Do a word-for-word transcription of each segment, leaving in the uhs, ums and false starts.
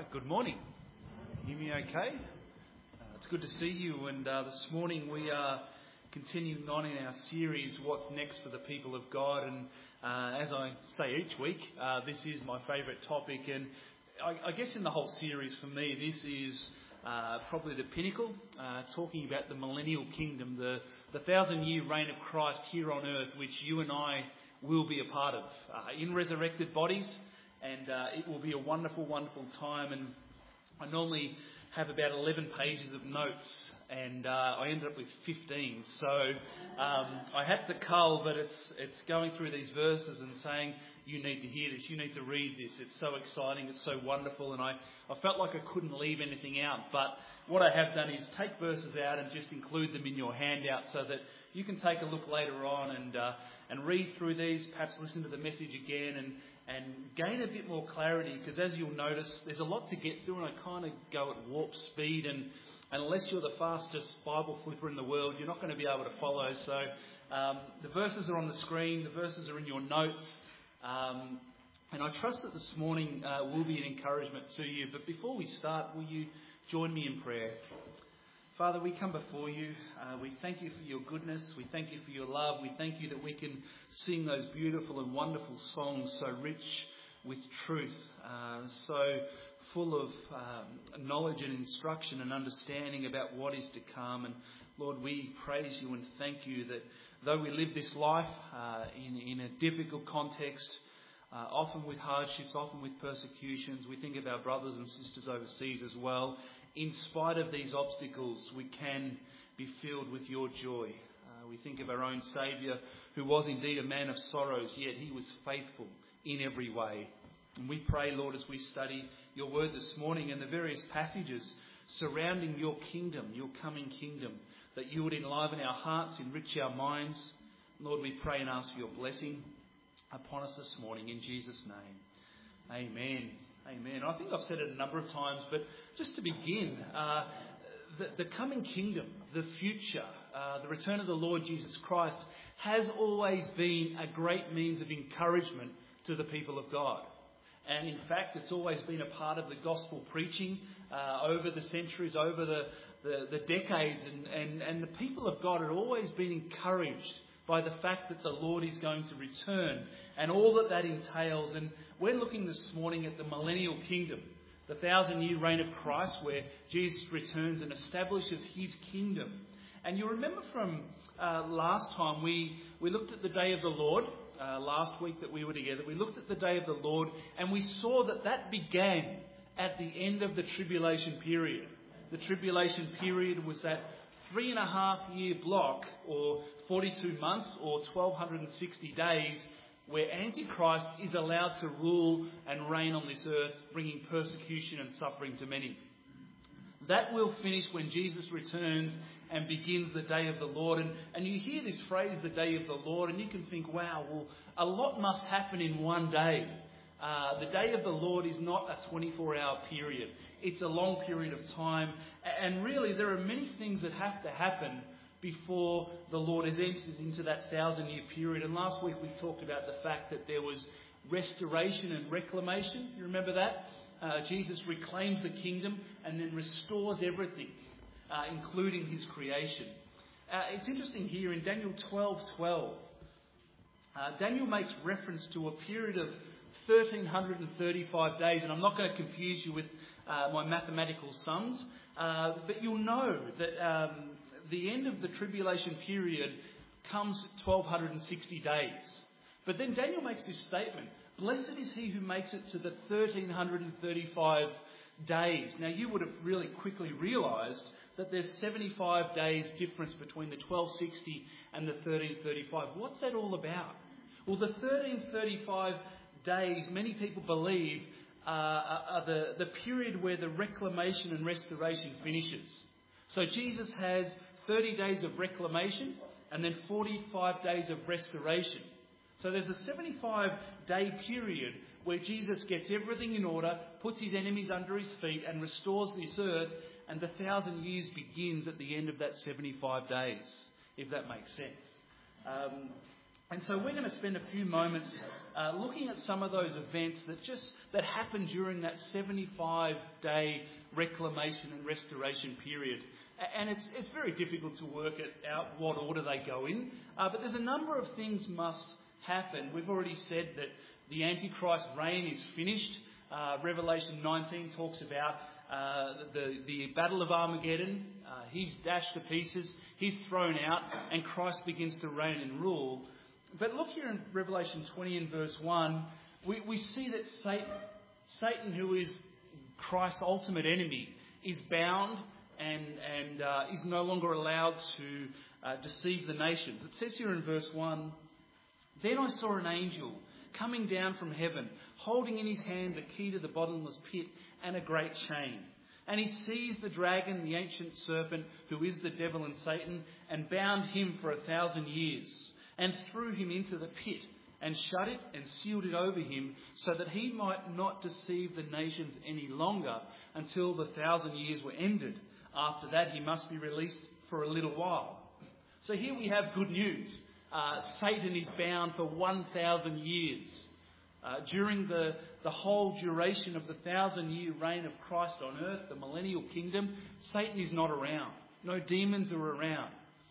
Right, good morning. Can you hear me okay? Uh, it's good to see you, and uh, this morning we are continuing on in our series, What's Next for the People of God, and uh, as I say each week, uh, this is my favourite topic, and I, I guess in the whole series for me, this is uh, probably the pinnacle, uh, talking about the millennial kingdom, the, the thousand-year reign of Christ here on earth, which you and I will be a part of, uh, in resurrected bodies. And uh, it will be a wonderful, wonderful time. And I normally have about eleven pages of notes, and uh, I ended up with fifteen. So um, I had to cull, but it's it's going through these verses and saying, you need to hear this, you need to read this. It's so exciting, it's so wonderful, and I, I felt like I couldn't leave anything out. But what I have done is take verses out and just include them in your handout so that you can take a look later on and uh, and read through these, perhaps listen to the message again, and and gain a bit more clarity, because as you'll notice, there's a lot to get through, and I kind of go at warp speed, and unless you're the fastest Bible flipper in the world, you're not going to be able to follow. So um, the verses are on the screen, the verses are in your notes, um, and I trust that this morning uh, will be an encouragement to you. But before we start, will you join me in prayer? Father, we come before you. Uh, we thank you for your goodness. We thank you for your love. We thank you that we can sing those beautiful and wonderful songs so rich with truth, uh, so full of um, knowledge and instruction and understanding about what is to come. And Lord, we praise you and thank you that though we live this life uh, in, in a difficult context, uh, often with hardships, often with persecutions, we think of our brothers and sisters overseas as well. In spite of these obstacles, we can be filled with your joy. Uh, we think of our own Saviour, who was indeed a man of sorrows, yet he was faithful in every way. And we pray, Lord, as we study your word this morning and the various passages surrounding your kingdom, your coming kingdom, that you would enliven our hearts, enrich our minds. Lord, we pray and ask for your blessing upon us this morning in Jesus' name. Amen. Amen. I think I've said it a number of times, but just to begin, uh, the, the coming kingdom, the future, uh, the return of the Lord Jesus Christ has always been a great means of encouragement to the people of God. And in fact, it's always been a part of the gospel preaching uh, over the centuries, over the, the, the decades. And, and, and the people of God have always been encouraged by the fact that the Lord is going to return and all that that entails. And we're looking this morning at the millennial kingdom, the thousand-year reign of Christ, where Jesus returns and establishes his kingdom. And you remember from uh, last time, we, we looked at the day of the Lord, uh, last week that we were together. We looked at the day of the Lord, and we saw that that began at the end of the tribulation period. The tribulation period was that three and a half year block, or forty-two months, or twelve sixty days, where Antichrist is allowed to rule and reign on this earth, bringing persecution and suffering to many. That will finish when Jesus returns and begins the day of the Lord. And, and you hear this phrase, the day of the Lord, and you can think, wow, well, a lot must happen in one day. Uh, the day of the Lord is not a twenty-four hour period. It's a long period of time. And really, there are many things that have to happen before the Lord enters into that thousand-year period. And last week we talked about the fact that there was restoration and reclamation. You remember that? Uh, Jesus reclaims the kingdom and then restores everything, uh, including his creation. Uh, it's interesting here in Daniel twelve twelve. Uh, Daniel makes reference to a period of one thousand three hundred thirty-five days, and I'm not going to confuse you with uh, my mathematical sums, uh, but you'll know that um, the end of the tribulation period comes twelve sixty days. But then Daniel makes this statement, blessed is he who makes it to the one thousand three hundred thirty-five days. Now you would have really quickly realised that there's seventy-five days difference between the twelve sixty and the thirteen thirty-five. What's that all about? Well, the thirteen thirty-five days, many people believe, uh, are the, the period where the reclamation and restoration finishes. So Jesus has thirty days of reclamation and then forty-five days of restoration. So there's a seventy-five day period where Jesus gets everything in order, puts his enemies under his feet and restores this earth, and the thousand years begins at the end of that seventy-five days, if that makes sense. Um, and so we're going to spend a few moments uh, looking at some of those events that just that happened during that seventy-five day reclamation and restoration period. And it's it's very difficult to work it out what order they go in. Uh, but there's a number of things must happen. We've already said that the Antichrist reign is finished. Uh, Revelation nineteen talks about uh, the, the Battle of Armageddon. Uh, he's dashed to pieces. He's thrown out. And Christ begins to reign and rule. But look here in Revelation twenty and verse one. We, we see that Satan, Satan, who is Christ's ultimate enemy, is bound and, and uh, is no longer allowed to uh, deceive the nations. It says here in verse one, "Then I saw an angel coming down from heaven, holding in his hand the key to the bottomless pit and a great chain. And he seized the dragon, the ancient serpent, who is the devil and Satan, and bound him for a thousand years, and threw him into the pit, and shut it and sealed it over him, so that he might not deceive the nations any longer until the thousand years were ended. After that he must be released for a little while." So here we have good news. Uh, Satan is bound for one thousand years. Uh, during the, the whole duration of the thousand-year reign of Christ on earth, the millennial kingdom, Satan is not around. No demons are around.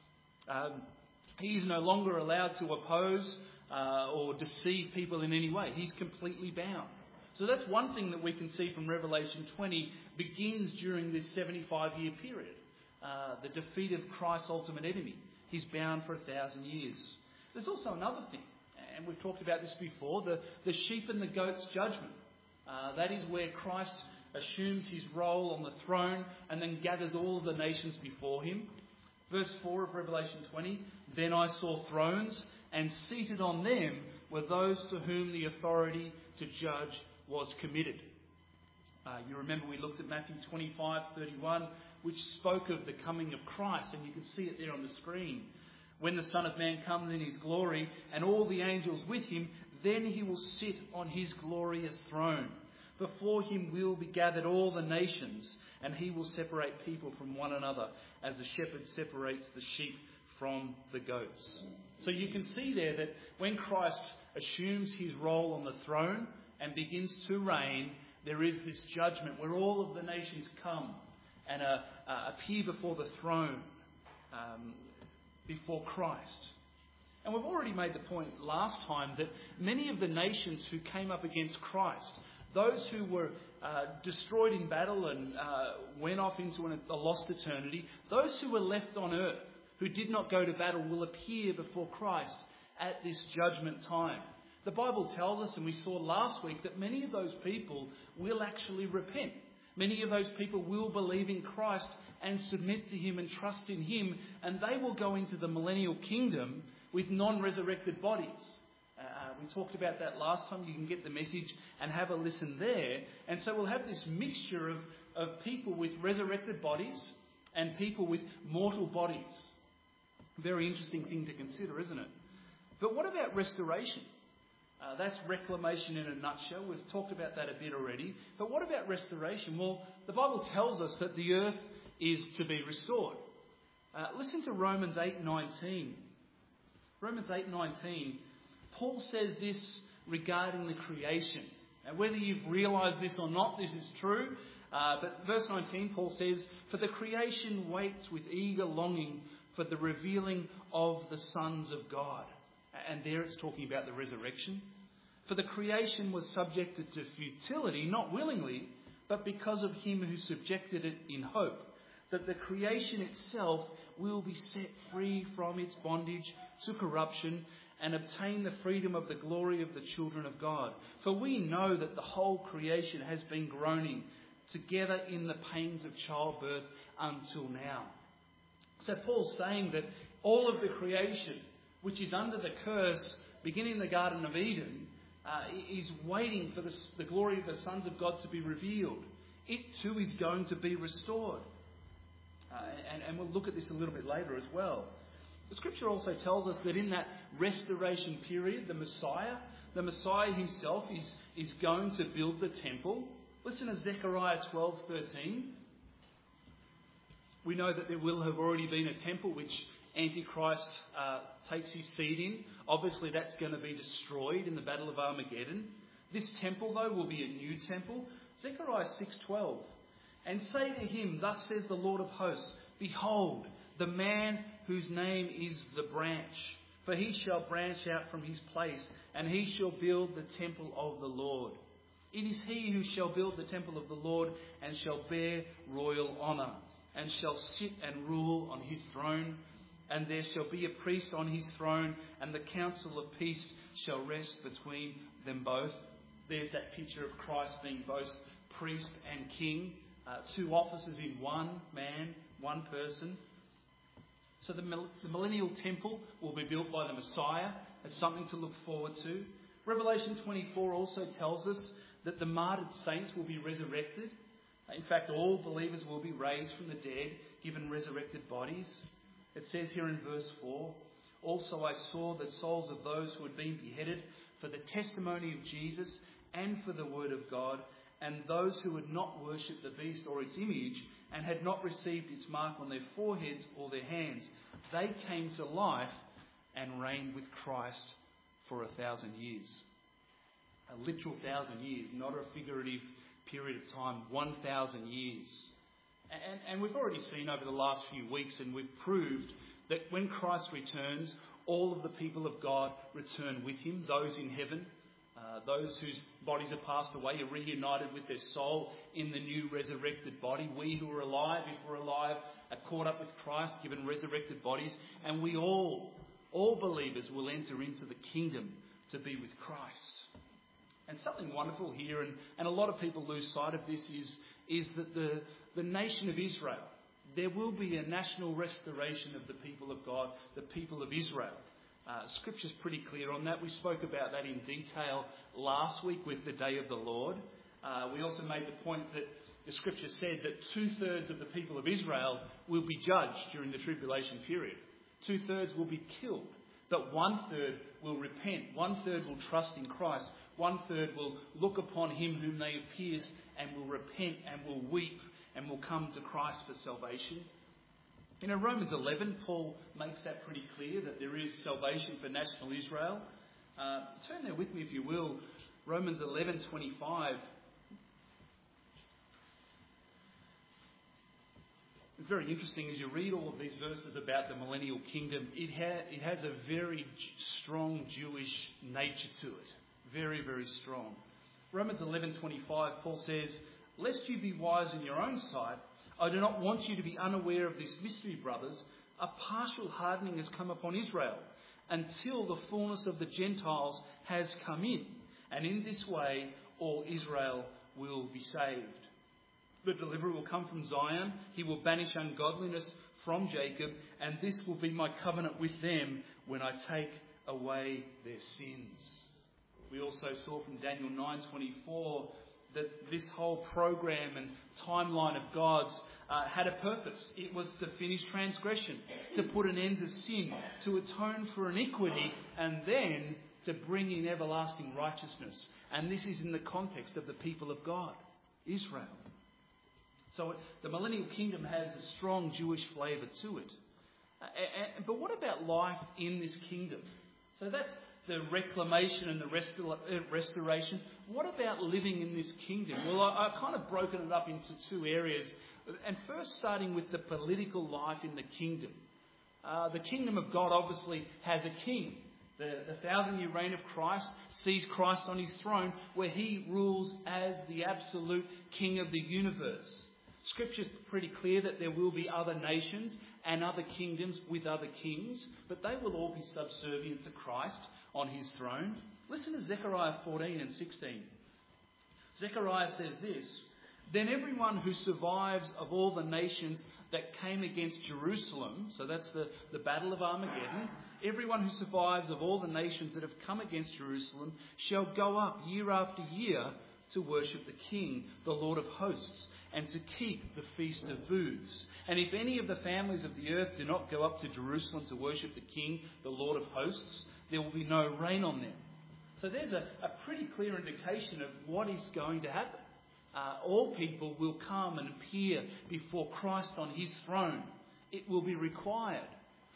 Um, he is no longer allowed to oppose uh, or deceive people in any way. He's completely bound. So that's one thing that we can see from Revelation twenty begins during this seventy-five year period. Uh, the defeat of Christ's ultimate enemy. He's bound for a thousand years. There's also another thing, and we've talked about this before, the, the sheep and the goats judgment. Uh, that is where Christ assumes his role on the throne and then gathers all of the nations before him. Verse four of Revelation twenty, "Then I saw thrones, and seated on them were those to whom the authority to judge was committed." Uh, you remember we looked at Matthew twenty-five thirty-one, which spoke of the coming of Christ, and you can see it there on the screen. "When the Son of Man comes in his glory, and all the angels with him, then he will sit on his glorious throne. Before him will be gathered all the nations, and he will separate people from one another, as the shepherd separates the sheep from the goats." So you can see there that when Christ assumes his role on the throne and begins to reign, there is this judgment where all of the nations come and uh, uh, appear before the throne, um, before Christ. And we've already made the point last time that many of the nations who came up against Christ, those who were uh, destroyed in battle and uh, went off into an, a lost eternity, those who were left on earth, who did not go to battle, will appear before Christ at this judgment time. The Bible tells us, and we saw last week, that many of those people will actually repent. Many of those people will believe in Christ and submit to him and trust in him, and they will go into the millennial kingdom with non-resurrected bodies. Uh, we talked about that last time. You can get the message and have a listen there. And so we'll have this mixture of, of people with resurrected bodies and people with mortal bodies. Very interesting thing to consider, isn't it? But what about restoration? Uh, that's reclamation in a nutshell. We've talked about that a bit already. But what about restoration? Well, the Bible tells us that the earth is to be restored. Uh, listen to Romans eight nineteen. Romans eight nineteen. Paul says this regarding the creation. And whether you've realised this or not, this is true. Uh, but verse nineteen, Paul says, "For the creation waits with eager longing for the revealing of the sons of God." And there it's talking about the resurrection. "For the creation was subjected to futility, not willingly, but because of him who subjected it in hope, that the creation itself will be set free from its bondage to corruption and obtain the freedom of the glory of the children of God. For we know that the whole creation has been groaning together in the pains of childbirth until now." So Paul's saying that all of the creation, which is under the curse, beginning in the Garden of Eden, uh, is waiting for the, the glory of the sons of God to be revealed. It too is going to be restored. Uh, and, and we'll look at this a little bit later as well. The scripture also tells us that in that restoration period, the Messiah, the Messiah himself is, is going to build the temple. Listen to Zechariah twelve thirteen. We know that there will have already been a temple which Antichrist uh, takes his seat in. Obviously that's going to be destroyed in the Battle of Armageddon. This temple, though, will be a new temple. Zechariah six twelve. And say to him, thus says the Lord of hosts, behold, the man whose name is the branch. For he shall branch out from his place, and he shall build the temple of the Lord. It is he who shall build the temple of the Lord, and shall bear royal honour, and shall sit and rule on his throne. And there shall be a priest on his throne, and the council of peace shall rest between them both. There's that picture of Christ being both priest and king. Uh, two offices in one man, one person. So the, the millennial temple will be built by the Messiah. It's something to look forward to. Revelation twenty-four also tells us that the martyred saints will be resurrected. In fact, all believers will be raised from the dead, given resurrected bodies. It says here in verse four, also I saw the souls of those who had been beheaded for the testimony of Jesus and for the word of God, and those who had not worshipped the beast or its image, and had not received its mark on their foreheads or their hands. They came to life and reigned with Christ for a thousand years. A literal thousand years, not a figurative period of time, one thousand years. And, and we've already seen over the last few weeks, and we've proved that when Christ returns, all of the people of God return with him, those in heaven. Uh, those whose bodies have passed away are reunited with their soul in the new resurrected body. We who are alive, if we're alive, are caught up with Christ, given resurrected bodies. And we all, all believers will enter into the kingdom to be with Christ. And something wonderful here, and, and a lot of people lose sight of this, is, is that the, the nation of Israel, there will be a national restoration of the people of God, the people of Israel. Uh, Scripture's pretty clear on that. We spoke about that in detail last week with the Day of the Lord. Uh, we also made the point that the Scripture said that two-thirds of the people of Israel will be judged during the tribulation period. Two-thirds will be killed, but one-third will repent. One-third will trust in Christ. One-third will look upon him whom they have pierced and will repent and will weep and will come to Christ for salvation. In Romans eleven, Paul makes that pretty clear, that there is salvation for national Israel. Uh, turn there with me, if you will. Romans eleven twenty-five. It's very interesting as you read all of these verses about the millennial kingdom. It, ha- it has a very strong Jewish nature to it. Very, very strong. Romans eleven twenty-five, Paul says, lest you be wise in your own sight, I do not want you to be unaware of this mystery, brothers. A partial hardening has come upon Israel until the fullness of the Gentiles has come in. And in this way, all Israel will be saved. The deliverer will come from Zion. He will banish ungodliness from Jacob. And this will be my covenant with them when I take away their sins. We also saw from Daniel nine twenty-four that this whole program and timeline of God's uh, had a purpose. It was to finish transgression, to put an end to sin, to atone for iniquity, and then to bring in everlasting righteousness. And this is in the context of the people of God, Israel. So the millennial kingdom has a strong Jewish flavour to it. Uh, and, but what about life in this kingdom? So that's the reclamation and the restor- restoration. What about living in this kingdom? Well, I, I've kind of broken it up into two areas. And first, starting with the political life in the kingdom. Uh, the kingdom of God obviously has a king. The, the thousand-year reign of Christ sees Christ on his throne, where he rules as the absolute king of the universe. Scripture's pretty clear that there will be other nations and other kingdoms with other kings, but they will all be subservient to Christ on his throne. Listen to Zechariah fourteen and sixteen. Zechariah says this, then everyone who survives of all the nations that came against Jerusalem, so that's the, the Battle of Armageddon, everyone who survives of all the nations that have come against Jerusalem shall go up year after year to worship the King, the Lord of hosts, and to keep the Feast of Booths. And if any of the families of the earth do not go up to Jerusalem to worship the King, the Lord of hosts, there will be no rain on them. So there's a, a pretty clear indication of what is going to happen. Uh, all people will come and appear before Christ on his throne. It will be required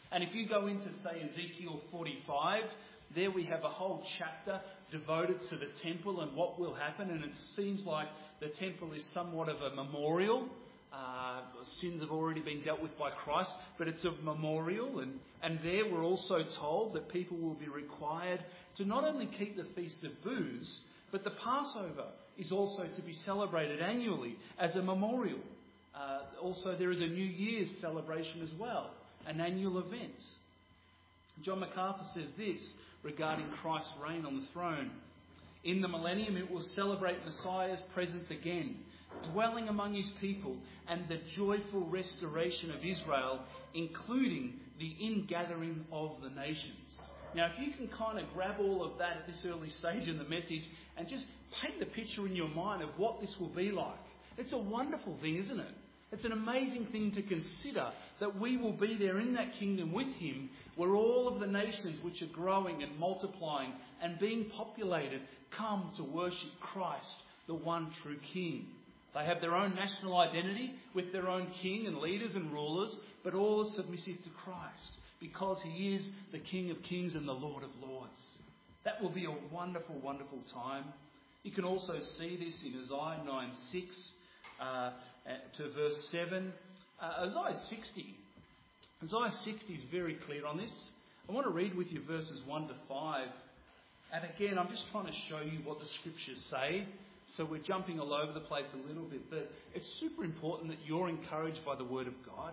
And if you go into, say, Ezekiel forty-five, there we have a whole chapter devoted to the temple and what will happen. And it seems like the temple is somewhat of a memorial. Uh, sins have already been dealt with by Christ, but it's a memorial. And, and there we're also told that people will be required to not only keep the Feast of Booths, but the Passover is also to be celebrated annually as a memorial. Uh, also, there is a New Year's celebration as well, an annual event. John MacArthur says this regarding Christ's reign on the throne. In the millennium, it will celebrate Messiah's presence again, dwelling among his people, and the joyful restoration of Israel, including the ingathering of the nations. Now, if you can kind of grab all of that at this early stage in the message and just paint the picture in your mind of what this will be like, it's a wonderful thing, isn't it? It's an amazing thing to consider that we will be there in that kingdom with him, where all of the nations which are growing and multiplying and being populated come to worship Christ, the one true King. They have their own national identity with their own king and leaders and rulers, but all are submissive to Christ because he is the King of Kings and the Lord of Lords. That will be a wonderful, wonderful time. You can also see this in Isaiah nine six uh, to verse seven. Uh, Isaiah sixty. Isaiah sixty is very clear on this. I want to read with you verses one to five. And again, I'm just trying to show you what the scriptures say. So we're jumping all over the place a little bit, but it's super important that you're encouraged by the word of God.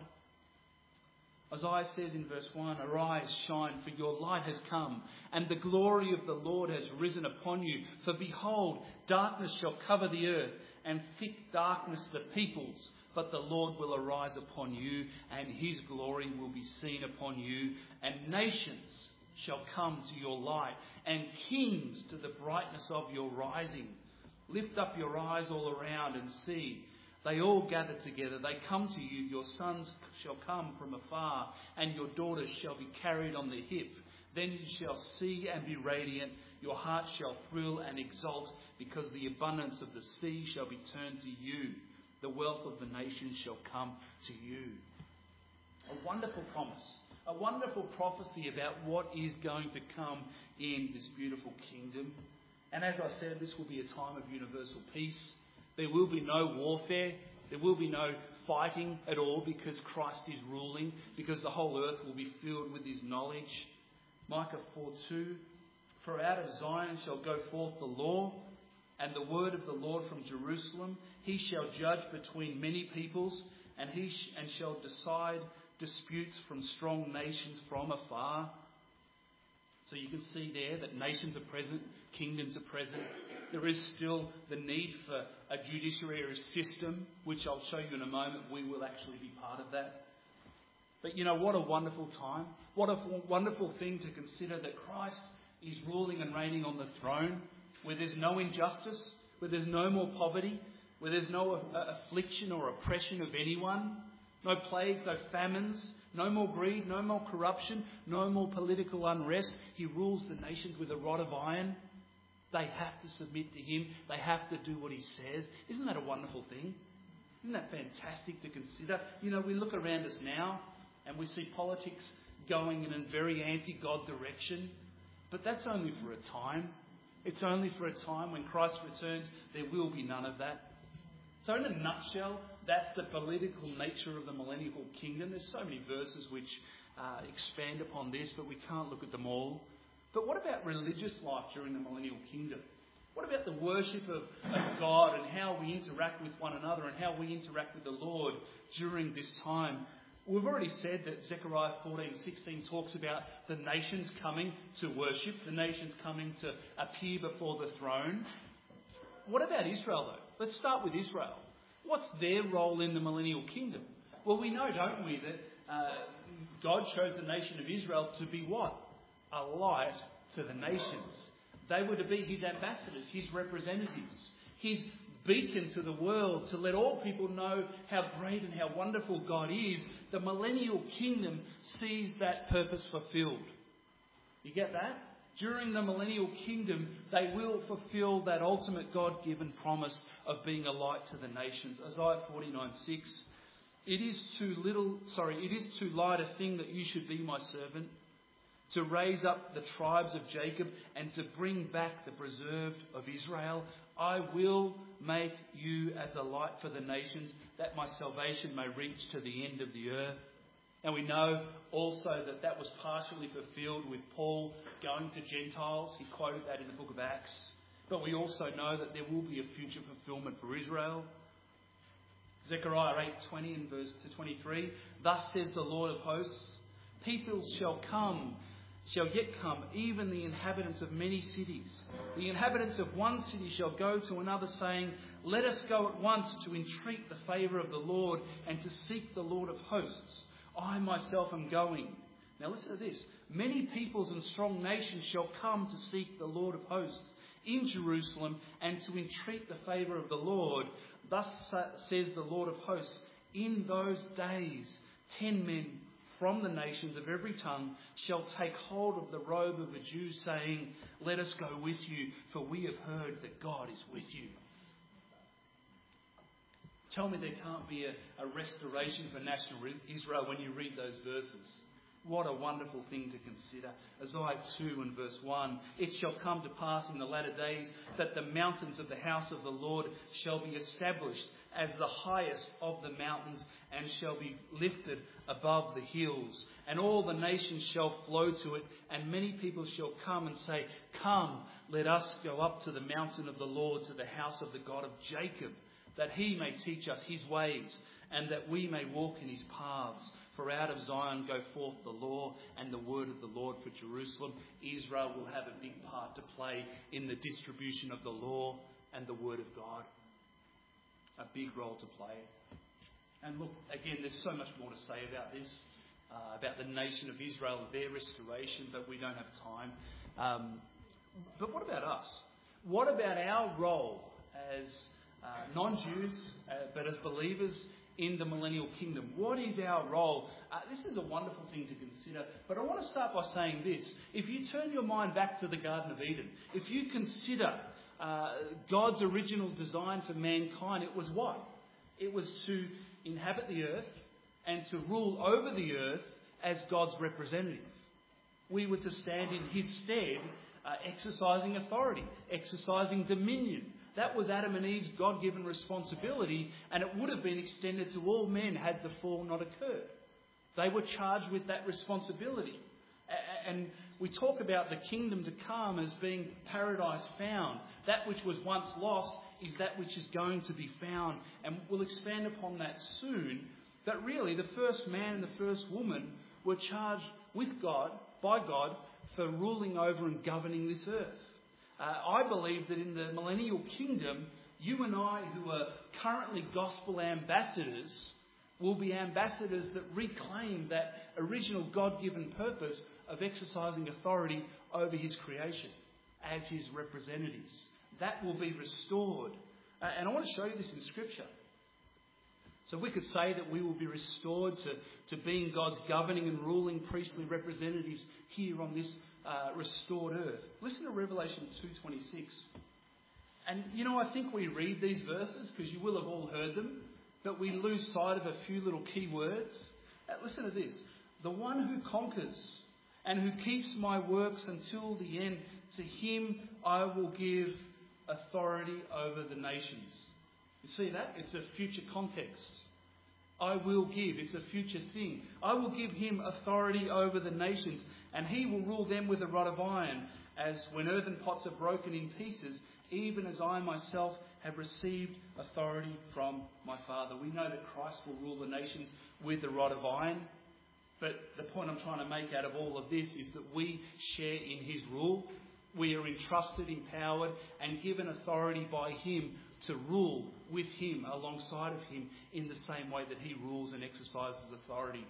Isaiah says in verse one, "Arise, shine, for your light has come, and the glory of the Lord has risen upon you. For behold, darkness shall cover the earth, and thick darkness the peoples. But the Lord will arise upon you, and his glory will be seen upon you. And nations shall come to your light, and kings to the brightness of your rising. Lift up your eyes all around and see. They all gather together. They come to you. Your sons shall come from afar, and your daughters shall be carried on the hip. Then you shall see and be radiant. Your heart shall thrill and exult, because the abundance of the sea shall be turned to you. The wealth of the nations shall come to you." A wonderful promise. A wonderful prophecy about what is going to come in this beautiful kingdom. And as I said, this will be a time of universal peace. There will be no warfare. There will be no fighting at all, because Christ is ruling, because the whole earth will be filled with his knowledge. Micah four two, "For out of Zion shall go forth the law, and the word of the Lord from Jerusalem. He shall judge between many peoples, and he sh- and shall decide disputes from strong nations from afar." So you can see there that nations are present, kingdoms are present. There is still the need for a judiciary system, which I'll show you in a moment. We will actually be part of that. But you know, what a wonderful time. What a wonderful thing to consider that Christ is ruling and reigning on the throne, where there's no injustice, where there's no more poverty, where there's no affliction or oppression of anyone, no plagues, no famines, no more greed, no more corruption, no more political unrest. He rules the nations with a rod of iron. They have to submit to him. They have to do what he says. Isn't that a wonderful thing? Isn't that fantastic to consider? You know, we look around us now and we see politics going in a very anti-God direction. But that's only for a time. It's only for a time. When Christ returns, there will be none of that. So in a nutshell, that's the political nature of the millennial kingdom. There's so many verses which uh, expand upon this, but we can't look at them all. But what about religious life during the millennial kingdom? What about the worship of, of God and how we interact with one another and how we interact with the Lord during this time? We've already said that Zechariah fourteen sixteen talks about the nations coming to worship, the nations coming to appear before the throne. What about Israel, though? Let's start with Israel. What's their role in the millennial kingdom? Well, we know, don't we, that uh, God chose the nation of Israel to be what? A light to the nations. They were to be his ambassadors, his representatives, his beacon to the world, to let all people know how great and how wonderful God is. The millennial kingdom sees that purpose fulfilled. You get that? During the millennial kingdom, they will fulfill that ultimate God-given promise of being a light to the nations. Isaiah forty-nine six, It is too little, sorry, it is too light a thing that you should be my servant, to raise up the tribes of Jacob and to bring back the preserved of Israel. I will make you as a light for the nations, that my salvation may reach to the end of the earth. And we know also that that was partially fulfilled with Paul going to Gentiles. He quoted that in the book of Acts. But we also know that there will be a future fulfillment for Israel. Zechariah eight twenty and verse to twenty-three. Thus says the Lord of hosts, people shall come, shall yet come, even the inhabitants of many cities. The inhabitants of one city shall go to another, saying, let us go at once to entreat the favour of the Lord and to seek the Lord of hosts. I myself am going. Now listen to this. Many peoples and strong nations shall come to seek the Lord of hosts in Jerusalem and to entreat the favour of the Lord. Thus says the Lord of hosts, in those days ten men from the nations of every tongue shall take hold of the robe of a Jew, saying, let us go with you, for we have heard that God is with you. Tell me there can't be a, a restoration for national Israel when you read those verses. What a wonderful thing to consider. Isaiah two and verse one. It shall come to pass in the latter days that the mountains of the house of the Lord shall be established as the highest of the mountains and shall be lifted above the hills. And all the nations shall flow to it, and many people shall come and say, come, let us go up to the mountain of the Lord, to the house of the God of Jacob, that he may teach us his ways, and that we may walk in his paths. For out of Zion go forth the law and the word of the Lord for Jerusalem. Israel will have a big part to play in the distribution of the law and the word of God. A big role to play. And look, again, there's so much more to say about this, uh, about the nation of Israel, their restoration, but we don't have time. Um, but what about us? What about our role as uh, non-Jews, uh, but as believers in the millennial kingdom? What is our role? Uh, this is a wonderful thing to consider, but I want to start by saying this. If you turn your mind back to the Garden of Eden, if you consider uh, God's original design for mankind, it was what? It was to inhabit the earth and to rule over the earth as God's representative. We were to stand in his stead, uh, exercising authority, exercising dominion. That was Adam and Eve's God-given responsibility, and it would have been extended to all men had the fall not occurred. They were charged with that responsibility. And we talk about the kingdom to come as being paradise found. That which was once lost is that which is going to be found. And we'll expand upon that soon. But really, the first man and the first woman were charged with God, by God, for ruling over and governing this earth. Uh, I believe that in the millennial kingdom, you and I, who are currently gospel ambassadors, will be ambassadors that reclaim that original God-given purpose of exercising authority over his creation as his representatives. That will be restored. Uh, and I want to show you this in Scripture. So we could say that we will be restored to, to being God's governing and ruling priestly representatives here on this Uh, restored earth. Listen to Revelation two twenty-six. And, you know, I think we read these verses because you will have all heard them, but we lose sight of a few little key words. Uh, listen to this. The one who conquers and who keeps my works until the end, to him I will give authority over the nations. You see that? It's a future context. I will give. It's a future thing. I will give him authority over the nations, and he will rule them with a rod of iron, as when earthen pots are broken in pieces, even as I myself have received authority from my Father. We know that Christ will rule the nations with a rod of iron, but the point I'm trying to make out of all of this is that we share in his rule. We are entrusted, empowered, and given authority by him to rule with him, alongside of him, in the same way that he rules and exercises authority.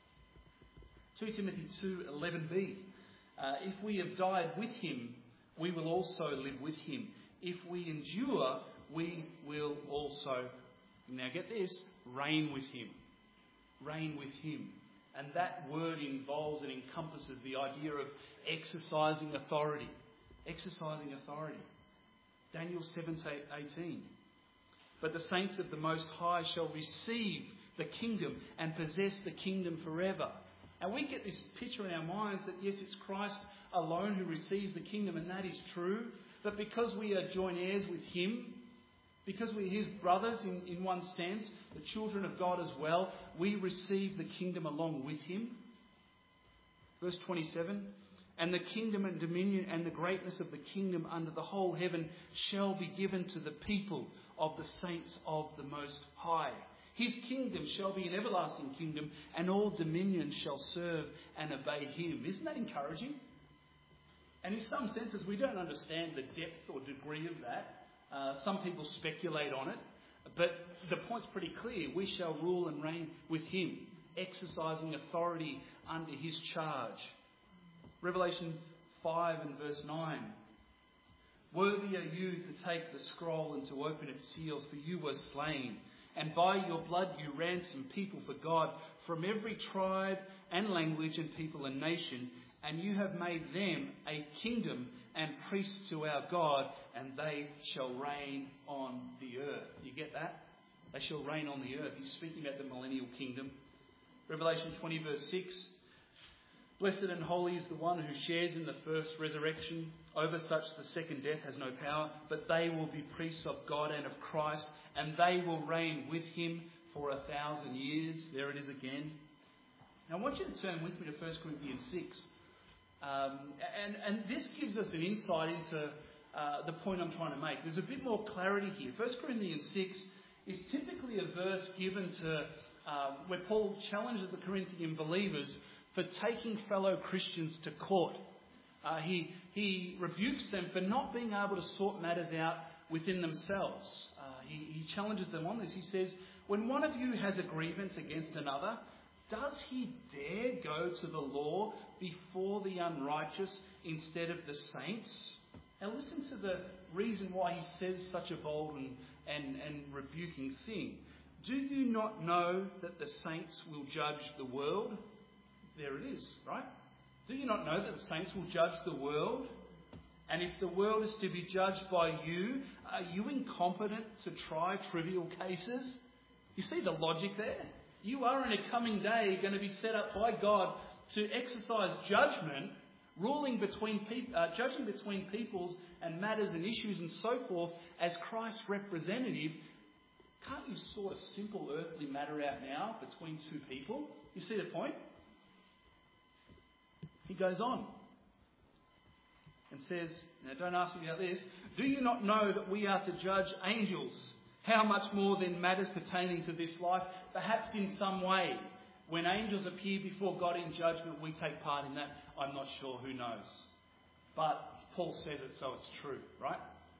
Second Timothy two eleven b. Uh, if we have died with him, we will also live with him. If we endure, we will also, now get this, reign with him. Reign with him. And that word involves and encompasses the idea of exercising authority. Exercising authority. Daniel seven eighteen. But the saints of the Most High shall receive the kingdom and possess the kingdom forever. And we get this picture in our minds that yes, it's Christ alone who receives the kingdom, and that is true. But because we are joint heirs with him, because we're his brothers in, in one sense, the children of God as well, we receive the kingdom along with him. Verse twenty-seven, and the kingdom and dominion and the greatness of the kingdom under the whole heaven shall be given to the people of the saints of the Most High. His kingdom shall be an everlasting kingdom, and all dominions shall serve and obey him. Isn't that encouraging? And in some senses, we don't understand the depth or degree of that. Uh, some people speculate on it. But the point's pretty clear. We shall rule and reign with him, exercising authority under his charge. Revelation five and verse nine. Worthy are you to take the scroll and to open its seals, for you were slain. And by your blood you ransomed people for God from every tribe and language and people and nation. And you have made them a kingdom and priests to our God, and they shall reign on the earth. You get that? They shall reign on the earth. He's speaking about the millennial kingdom. Revelation twenty verse six. Blessed and holy is the one who shares in the first resurrection. Over such the second death has no power, but they will be priests of God and of Christ, and they will reign with him for a thousand years. There it is again. Now I want you to turn with me to First Corinthians six. Um, and, and this gives us an insight into uh, the point I'm trying to make. There's a bit more clarity here. First Corinthians six is typically a verse given to uh, where Paul challenges the Corinthian believers for taking fellow Christians to court. Uh, he, he rebukes them for not being able to sort matters out within themselves. Uh, he, he challenges them on this. He says, when one of you has a grievance against another, does he dare go to the law before the unrighteous instead of the saints? Now listen to the reason why he says such a bold and, and, and rebuking thing. Do you not know that the saints will judge the world? There it is, right? Do you not know that the saints will judge the world? And if the world is to be judged by you, are you incompetent to try trivial cases? You see the logic there? You are in a coming day going to be set up by God to exercise judgment, ruling between pe- uh, judging between peoples and matters and issues and so forth as Christ's representative. Can't you sort a simple earthly matter out now between two people? You see the point? He goes on and says, now don't ask me about this, do you not know that we are to judge angels? How much more then matters pertaining to this life? Perhaps in some way, when angels appear before God in judgment, we take part in that. I'm not sure, who knows. But Paul says it, so it's true, right?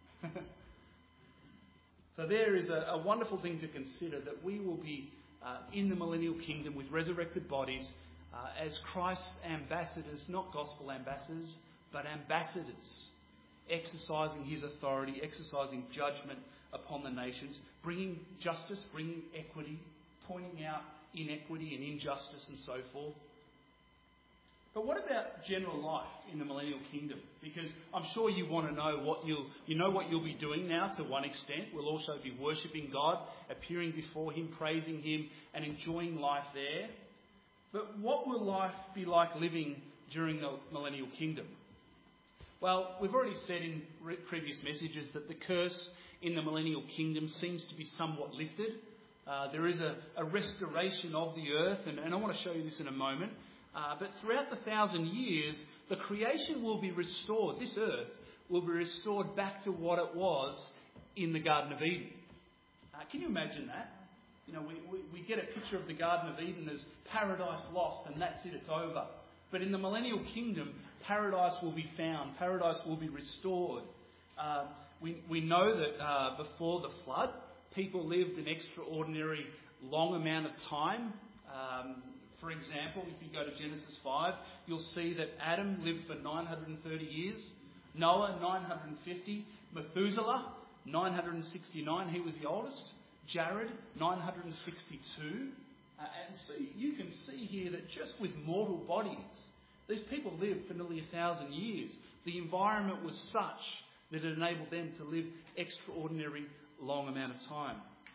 So there is a, a wonderful thing to consider, that we will be uh, in the millennial kingdom with resurrected bodies uh, as Christ's ambassadors, not gospel ambassadors, but ambassadors, exercising his authority, exercising judgment upon the nations, bringing justice, bringing equity, pointing out inequity and injustice and so forth. But what about general life in the millennial kingdom? Because I'm sure you want to know what you'll, you know what you'll be doing now to one extent. We'll also be worshipping God, appearing before him, praising him and enjoying life there. But what will life be like living during the millennial kingdom? Well, we've already said in re- previous messages that the curse in the millennial kingdom seems to be somewhat lifted. Uh, there is a, a restoration of the earth, and, and I want to show you this in a moment. Uh, but throughout the thousand years, the creation will be restored. This earth will be restored back to what it was in the Garden of Eden. Uh, can you imagine that? You know, we, we, we get a picture of the Garden of Eden as paradise lost, and that's it, it's over. But in the millennial kingdom, paradise will be found. Paradise will be restored. Uh, we, we know that uh, before the flood, people lived an extraordinary long amount of time. Um, for example, if you go to Genesis five, you'll see that Adam lived for nine hundred thirty years. Noah, nine hundred fifty. Methuselah, nine hundred sixty-nine. He was the oldest. Jared, nine hundred sixty-two. Uh, and see, you can see here that just with mortal bodies, these people lived for nearly a thousand years. The environment was such that it enabled them to live extraordinary long amount of time.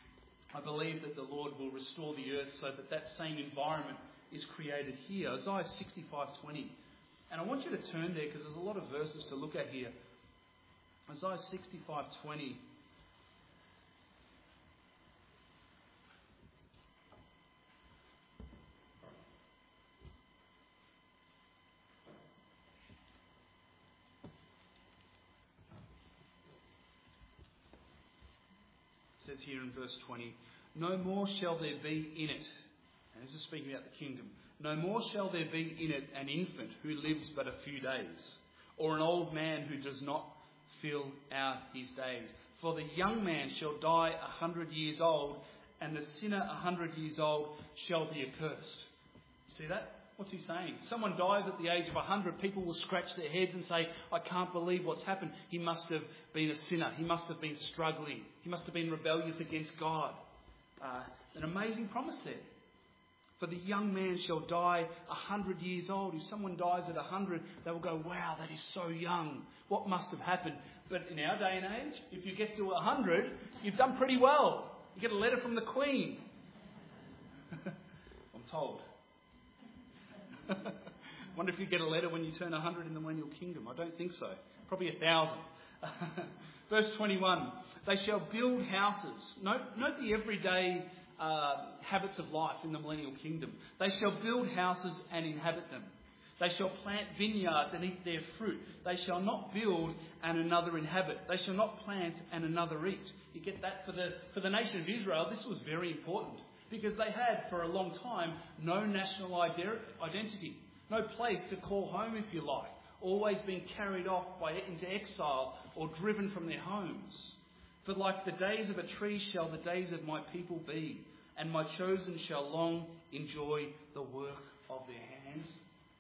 I believe that the Lord will restore the earth so that that same environment is created here. Isaiah sixty-five twenty. And I want you to turn there because there's a lot of verses to look at here. Isaiah sixty-five twenty. It says here in verse twenty, no more shall there be in it, and this is speaking about the kingdom, no more shall there be in it an infant who lives but a few days, or an old man who does not fill out his days. For the young man shall die a hundred years old, and the sinner a hundred years old shall be accursed. See that? What's he saying? Someone dies at the age of a hundred, people will scratch their heads and say, I can't believe what's happened. He must have been a sinner. He must have been struggling. He must have been rebellious against God. Uh, an amazing promise there. For the young man shall die a hundred years old. If someone dies at a hundred, they will go, wow, that is so young. What must have happened? But in our day and age, if you get to a hundred, you've done pretty well. You get a letter from the Queen. I'm told. Wonder if you get a letter when you turn a hundred in the millennial kingdom. I don't think so. Probably a thousand. Verse twenty-one. They shall build houses. Note, note the everyday uh, habits of life in the millennial kingdom. They shall build houses and inhabit them. They shall plant vineyards and eat their fruit. They shall not build and another inhabit. They shall not plant and another eat. You get that? For the, for the nation of Israel, this was very important. Because they had, for a long time, no national identity. No place to call home, if you like. Always being carried off by, into exile or driven from their homes. For like the days of a tree shall the days of my people be, and my chosen shall long enjoy the work of their hands.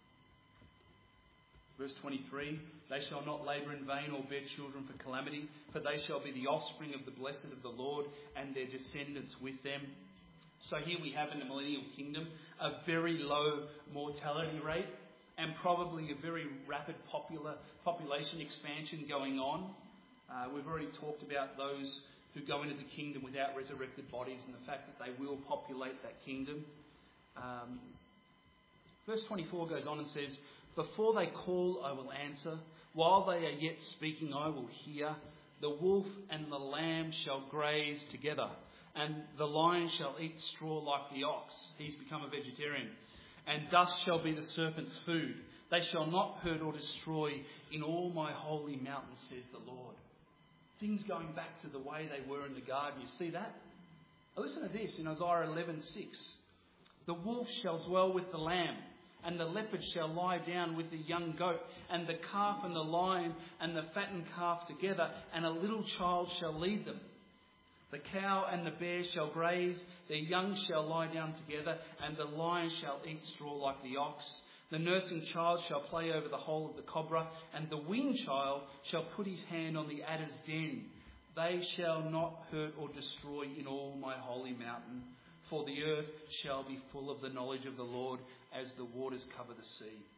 Verse twenty-three, they shall not labour in vain or bear children for calamity, for they shall be the offspring of the blessed of the Lord, and their descendants with them. So here we have in the millennial kingdom a very low mortality rate and probably a very rapid popular population expansion going on. Uh, we've already talked about those who go into the kingdom without resurrected bodies and the fact that they will populate that kingdom. Um, verse twenty-four goes on and says, before they call, I will answer. While they are yet speaking, I will hear. The wolf and the lamb shall graze together, and the lion shall eat straw like the ox. He's become a vegetarian. And dust shall be the serpent's food. They shall not hurt or destroy in all my holy mountain, says the Lord. Things going back to the way they were in the garden. You see that? Now listen to this in Isaiah eleven six. The wolf shall dwell with the lamb, and the leopard shall lie down with the young goat, and the calf and the lion and the fattened calf together, and a little child shall lead them. The cow and the bear shall graze, their young shall lie down together, and the lion shall eat straw like the ox. The nursing child shall play over the hole of the cobra, and the weaned child shall put his hand on the adder's den. They shall not hurt or destroy in all my holy mountain, for the earth shall be full of the knowledge of the Lord as the waters cover the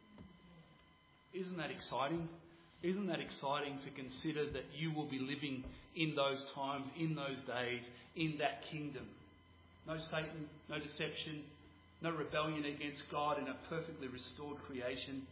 sea. Isn't that exciting? Isn't that exciting to consider that you will be living in those times, in those days, in that kingdom? No Satan, no deception, no rebellion against God in a perfectly restored creation.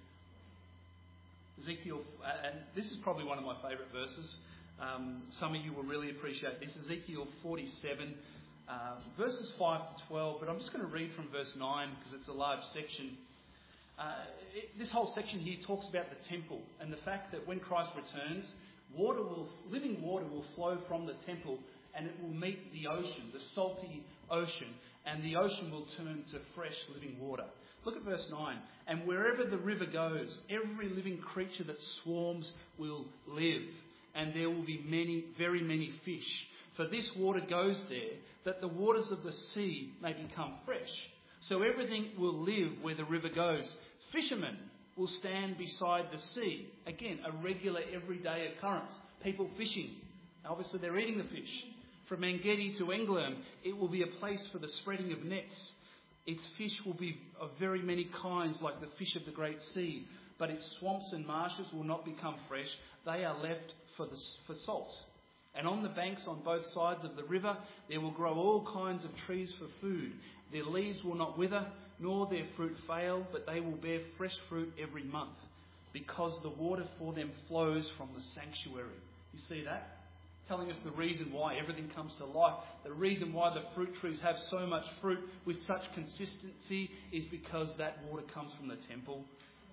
Ezekiel, and this is probably one of my favourite verses. Um, some of you will really appreciate this. Ezekiel forty-seven, uh, verses five to twelve. But I'm just going to read from verse nine because it's a large section. Uh, it, this whole section here talks about the temple and the fact that when Christ returns, water will, living water will flow from the temple and it will meet the ocean, the salty ocean, and the ocean will turn to fresh living water. Look at verse nine. And wherever the river goes, every living creature that swarms will live, and there will be many, very many fish. For this water goes there, that the waters of the sea may become fresh. So everything will live where the river goes. Fishermen will stand beside the sea. Again, a regular everyday occurrence. People fishing. Obviously they're eating the fish. From Engedi to England, it will be a place for the spreading of nets. Its fish will be of very many kinds, like the fish of the great sea. But its swamps and marshes will not become fresh. They are left for, the, for salt. And on the banks on both sides of the river there will grow all kinds of trees for food. Their leaves will not wither, nor their fruit fail, but they will bear fresh fruit every month, because the water for them flows from the sanctuary. You see that? Telling us the reason why everything comes to life. The reason why the fruit trees have so much fruit with such consistency is because that water comes from the temple.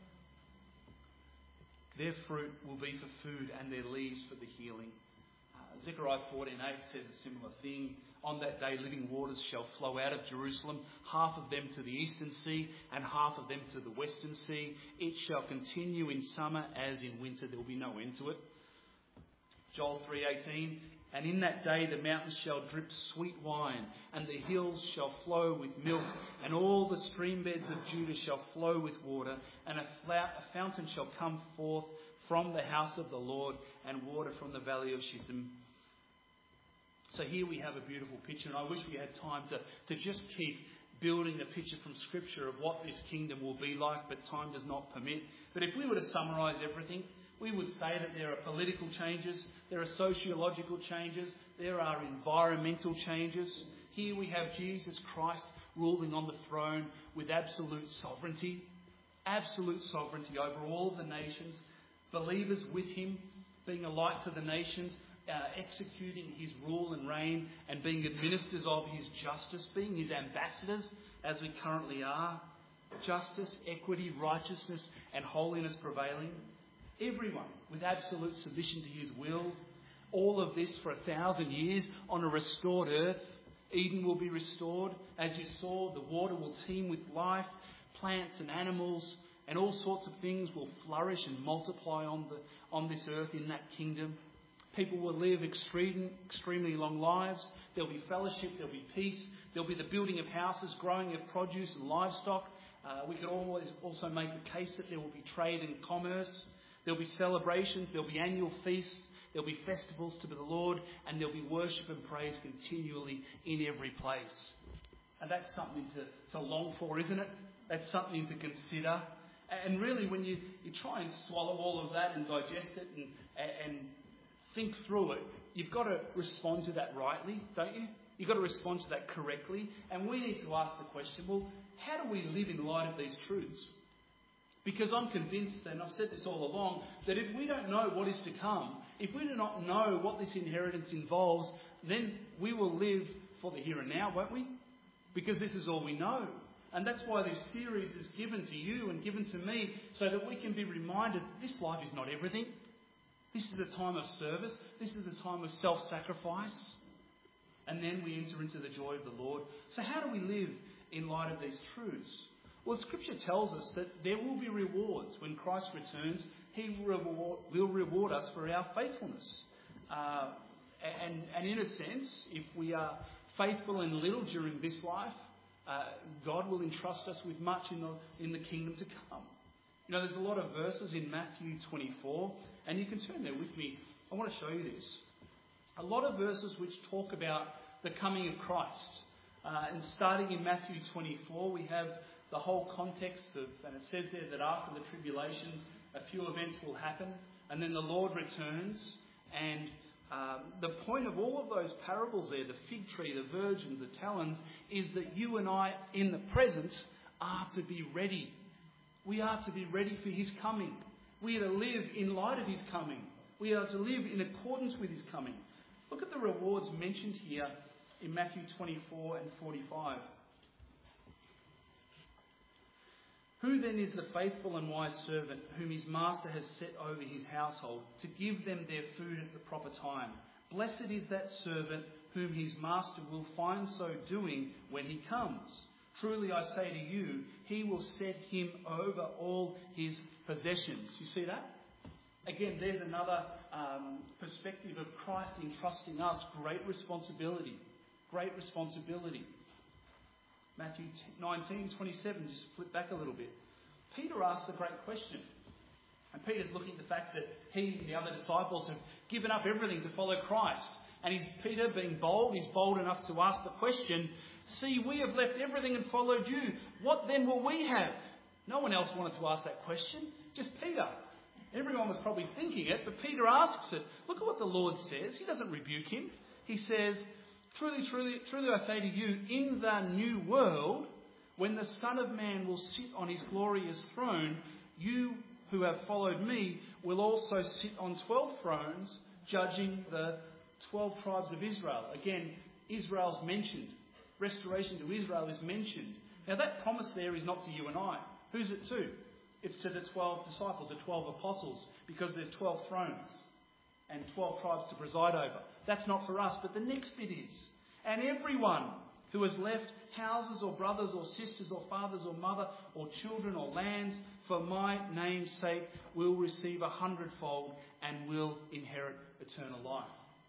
Their fruit will be for food and their leaves for the healing. Uh, Zechariah fourteen eight says a similar thing. On that day living waters shall flow out of Jerusalem, half of them to the eastern sea and half of them to the western sea. It shall continue in summer as in winter. There will be no end to it. Joel three eighteen, and in that day the mountains shall drip sweet wine, and the hills shall flow with milk, and all the stream beds of Judah shall flow with water, and a, fla- a fountain shall come forth from the house of the Lord, and water from the valley of Shittim. So here we have a beautiful picture, and I wish we had time to, to just keep building the picture from Scripture of what this kingdom will be like, but time does not permit. But if we were to summarise everything, we would say that there are political changes, there are sociological changes, there are environmental changes. Here we have Jesus Christ ruling on the throne with absolute sovereignty, absolute sovereignty over all the nations, believers with him, being a light to the nations, uh, executing his rule and reign and being administrators of his justice, being his ambassadors as we currently are. Justice, equity, righteousness and holiness prevailing. Everyone with absolute submission to his will. All of this for a thousand years on a restored earth. Eden will be restored. As you saw, the water will teem with life. Plants and animals and all sorts of things will flourish and multiply on the on this earth in that kingdom. People will live extreme, extremely long lives. There'll be fellowship. There'll be peace. There'll be the building of houses, growing of produce and livestock. Uh, we could always also make a case that there will be trade and commerce. There'll be celebrations, there'll be annual feasts, there'll be festivals to the Lord, and there'll be worship and praise continually in every place. And that's something to, to long for, isn't it? That's something to consider. And really, when you, you try and swallow all of that and digest it and, and think through it, you've got to respond to that rightly, don't you? You've got to respond to that correctly. And we need to ask the question, well, how do we live in light of these truths? Because I'm convinced, and I've said this all along, that if we don't know what is to come, if we do not know what this inheritance involves, then we will live for the here and now, won't we? Because this is all we know. And that's why this series is given to you and given to me, so that we can be reminded this life is not everything. This is a time of service. This is a time of self-sacrifice. And then we enter into the joy of the Lord. So how do we live in light of these truths? Well, Scripture tells us that there will be rewards. When Christ returns, he will reward, will reward us for our faithfulness. Uh, and, and in a sense, if we are faithful in little during this life, uh, God will entrust us with much in the, in the kingdom to come. You know, there's a lot of verses in Matthew twenty-four, and you can turn there with me. I want to show you this. A lot of verses which talk about the coming of Christ. Uh, and starting in Matthew twenty-four, we have the whole context of, and it says there that after the tribulation, a few events will happen, and then the Lord returns. And um, the point of all of those parables there, the fig tree, the virgin, the talons, is that you and I, in the present, are to be ready. We are to be ready for his coming. We are to live in light of his coming. We are to live in accordance with his coming. Look at the rewards mentioned here in Matthew twenty-four and forty-five. Who then is the faithful and wise servant whom his master has set over his household to give them their food at the proper time? Blessed is that servant whom his master will find so doing when he comes. Truly I say to you, he will set him over all his possessions. You see that? Again, there's another um, perspective of Christ entrusting us great responsibility. Great responsibility. Matthew nineteen twenty-seven, just flip back a little bit. Peter asks a great question. And Peter's looking at the fact that he and the other disciples have given up everything to follow Christ. And he's Peter being bold, he's bold enough to ask the question, see, we have left everything and followed you. What then will we have? No one else wanted to ask that question, just Peter. Everyone was probably thinking it, but Peter asks it. Look at what the Lord says. He doesn't rebuke him. He says, truly, truly, truly I say to you, in the new world, when the Son of Man will sit on his glorious throne, you who have followed me will also sit on twelve thrones, judging the twelve tribes of Israel. Again, Israel's mentioned. Restoration to Israel is mentioned. Now that promise there is not to you and I. Who's it to? It's to the twelve disciples, the twelve apostles, because there are twelve thrones and twelve tribes to preside over. That's not for us, but the next bit is. And everyone who has left houses or brothers or sisters or fathers or mother or children or lands for my name's sake will receive a hundredfold and will inherit eternal life.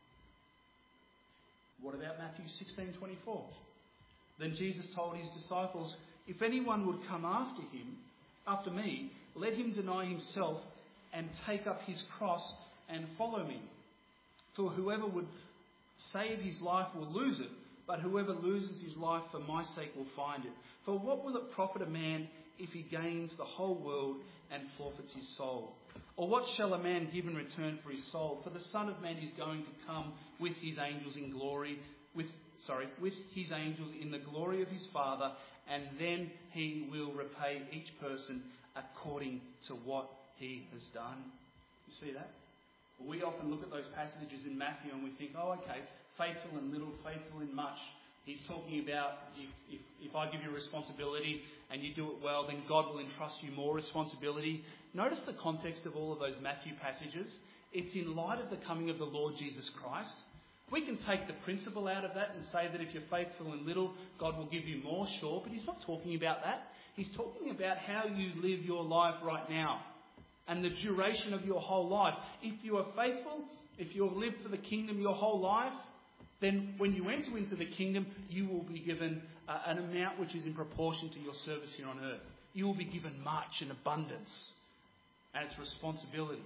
What about Matthew sixteen twenty-four? Then Jesus told his disciples, if anyone would come after him, after me, let him deny himself and take up his cross and follow me. For whoever would save his life will lose it, but whoever loses his life for my sake will find it. For what will it profit a man if he gains the whole world and forfeits his soul? Or what shall a man give in return for his soul? For the Son of Man is going to come with his angels in glory, with sorry, with his angels in the glory of his Father, and then he will repay each person according to what he has done. You see that? We often look at those passages in Matthew and we think, oh, okay, faithful in little, faithful in much. He's talking about if, if, if I give you responsibility and you do it well, then God will entrust you more responsibility. Notice the context of all of those Matthew passages. It's in light of the coming of the Lord Jesus Christ. We can take the principle out of that and say that if you're faithful in little, God will give you more, sure, but he's not talking about that. He's talking about how you live your life right now and the duration of your whole life. If you are faithful, if you have lived for the kingdom your whole life, then when you enter into the kingdom, you will be given uh, an amount which is in proportion to your service here on earth. You will be given much in abundance, and it's responsibility.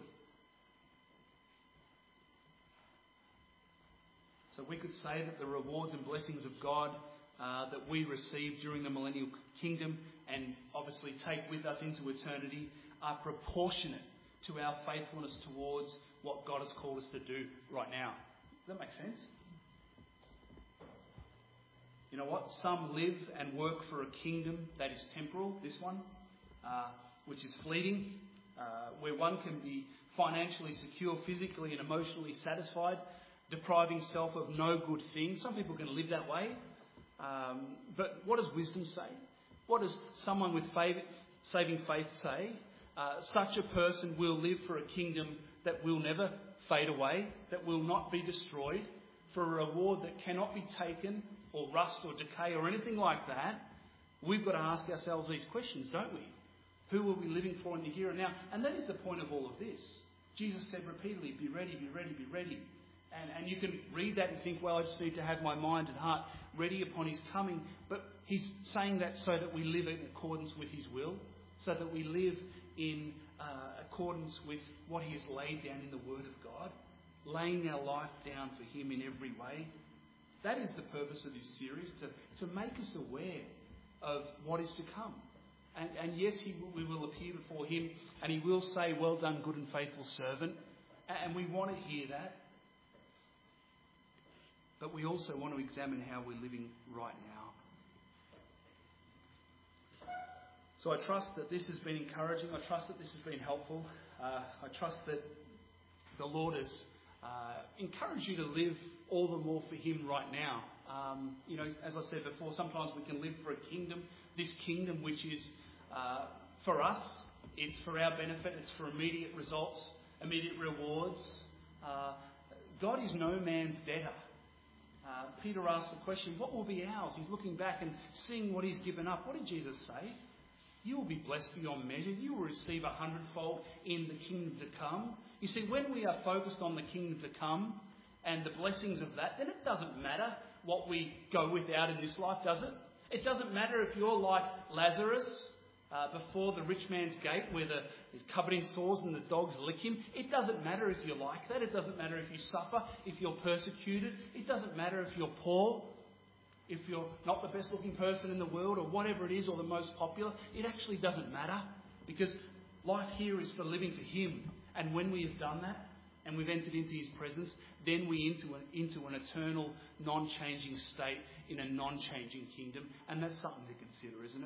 So we could say that the rewards and blessings of God uh, that we receive during the millennial kingdom and obviously take with us into eternity are proportionate to our faithfulness towards what God has called us to do right now. Does that make sense? You know what? Some live and work for a kingdom that is temporal, this one, uh, which is fleeting, uh, where one can be financially secure, physically and emotionally satisfied, depriving self of no good thing. Some people can live that way. Um, but what does wisdom say? What does someone with faith, saving faith say? Uh, such a person will live for a kingdom that will never fade away, that will not be destroyed, for a reward that cannot be taken or rust or decay or anything like that. We've got to ask ourselves these questions, don't we? Who are we living for in the here and now? And that is the point of all of this. Jesus said repeatedly, be ready, be ready, be ready. And, and you can read that and think, well, I just need to have my mind and heart ready upon his coming. But he's saying that so that we live in accordance with his will, so that we live in uh, accordance with what he has laid down in the Word of God, laying our life down for him in every way. That is the purpose of this series, to, to make us aware of what is to come. And, and yes, he will, we will appear before him and he will say, well done, good and faithful servant. And we want to hear that. But we also want to examine how we're living right now. So I trust that this has been encouraging. I trust that this has been helpful. Uh, I trust that the Lord has uh, encouraged you to live all the more for him right now. Um, you know, as I said before, sometimes we can live for a kingdom. This kingdom which is uh, for us, it's for our benefit, it's for immediate results, immediate rewards. Uh, God is no man's debtor. Uh, Peter asked the question, what will be ours? He's looking back and seeing what he's given up. What did Jesus say? You will be blessed beyond measure. You will receive a hundredfold in the kingdom to come. You see, when we are focused on the kingdom to come and the blessings of that, then it doesn't matter what we go without in this life, does it? It doesn't matter if you're like Lazarus uh, before the rich man's gate where the, he's covered in sores and the dogs lick him. It doesn't matter if you're like that. It doesn't matter if you suffer, if you're persecuted. It doesn't matter if you're poor, if you're not the best looking person in the world or whatever it is, or the most popular. It actually doesn't matter, because life here is for living for him And when we have done that, and we've entered into his presence, then we into an, into an eternal, non-changing state in a non-changing kingdom. And that's something to consider, isn't it?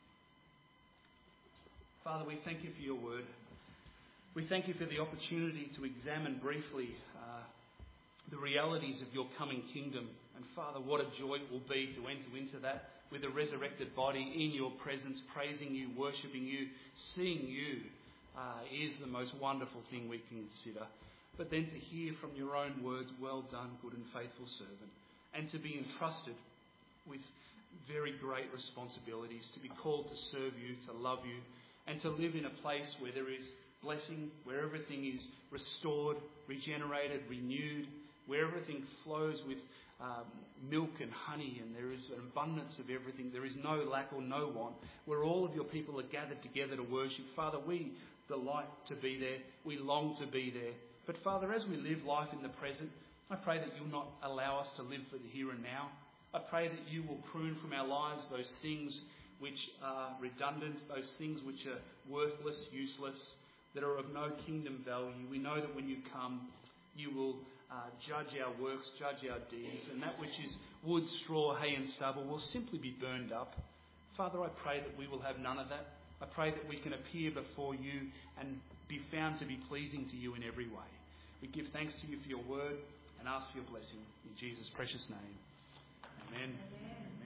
Father, we thank you for your word. We thank you for the opportunity to examine briefly uh, the realities of your coming kingdom. And Father, what a joy it will be to enter into that with a resurrected body in your presence, praising you, worshipping you, seeing you uh, is the most wonderful thing we can consider. But then to hear from your own words, well done, good and faithful servant, and to be entrusted with very great responsibilities, to be called to serve you, to love you, and to live in a place where there is blessing, where everything is restored, regenerated, renewed, where everything flows with um, milk and honey, and there is an abundance of everything. There is no lack or no want, where all of your people are gathered together to worship. Father, we delight to be there. We long to be there. But Father, as we live life in the present, I pray that you'll not allow us to live for the here and now. I pray that you will prune from our lives those things which are redundant, those things which are worthless, useless, that are of no kingdom value. We know that when you come, you will uh, judge our works, judge our deeds, and that which is wood, straw, hay and stubble will simply be burned up. Father, I pray that we will have none of that. I pray that we can appear before you and be found to be pleasing to you in every way. We give thanks to you for your word and ask for your blessing. In Jesus' precious name. Amen. Amen.